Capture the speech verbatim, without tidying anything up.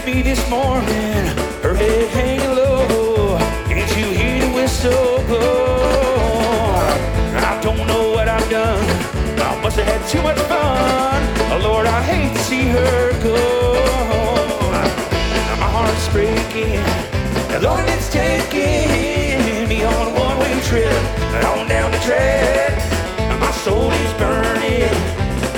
me this morning, her head hanging low. Can't you hear the whistle blow? I don't know what I've done. I must have had too much fun. Oh, Lord, I hate to see her go. My heart's breaking. Lord, it's taking me on a one-way trip on down the track.